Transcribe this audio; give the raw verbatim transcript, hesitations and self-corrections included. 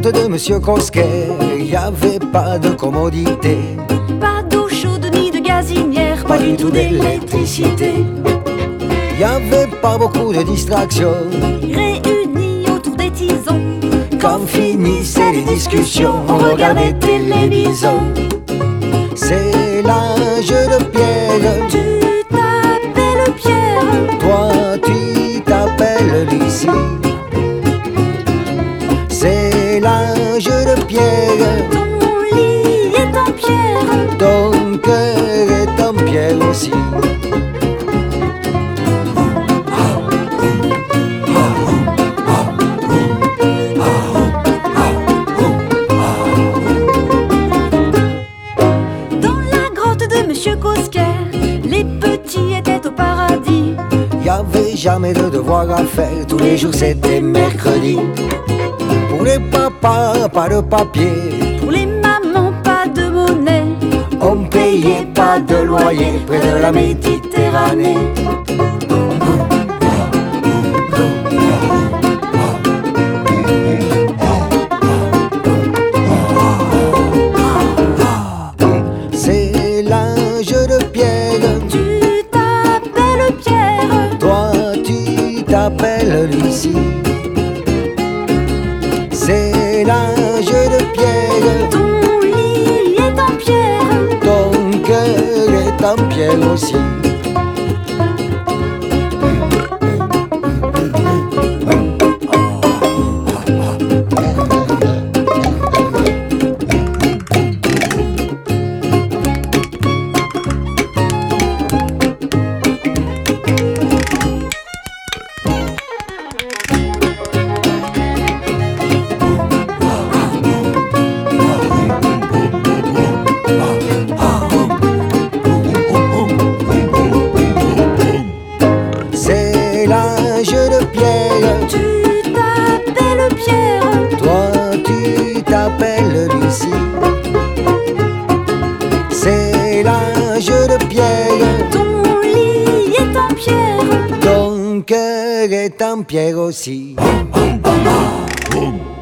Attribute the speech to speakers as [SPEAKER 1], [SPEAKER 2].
[SPEAKER 1] grotte de Monsieur Cosquet, y avait pas de commodité,
[SPEAKER 2] Pas d'eau chaude ni de gazinière,
[SPEAKER 1] pas du tout d'électricité. Y avait pas beaucoup de distractions.
[SPEAKER 2] Réunis autour des tisons,
[SPEAKER 1] Quand finissaient les discussions, on regardait télévision. C'est l'âge de pierre.
[SPEAKER 2] tu t'appelles Pierre,
[SPEAKER 1] Toi tu t'appelles Lucie. C'est l'âge de pierre.
[SPEAKER 2] ton lit est en pierre,
[SPEAKER 1] Ton cœur est en pierre aussi.
[SPEAKER 2] dans la grotte de Monsieur Cosquet, les petits étaient au paradis.
[SPEAKER 1] Y avait jamais de devoir à faire, tous les jours c'était mercredi. Pour les papas, pas de papier,
[SPEAKER 2] Pour les mamans, pas de monnaie,
[SPEAKER 1] on payait pas de loyer près de la Méditerranée. C'est l'âge de pierre.
[SPEAKER 2] tu t'appelles Pierre,
[SPEAKER 1] Toi tu t'appelles Lucie. C'est l'âge de pierre.
[SPEAKER 2] ton lit est en pierre,
[SPEAKER 1] Ton cœur est en pierre aussi. C'est l'âge de pierre.
[SPEAKER 2] tu t'appelles Pierre,
[SPEAKER 1] Toi tu t'appelles Lucie. C'est l'âge de pierre.
[SPEAKER 2] ton lit est en pierre.
[SPEAKER 1] Ton cœur est en pierre aussi.
[SPEAKER 3] Boum.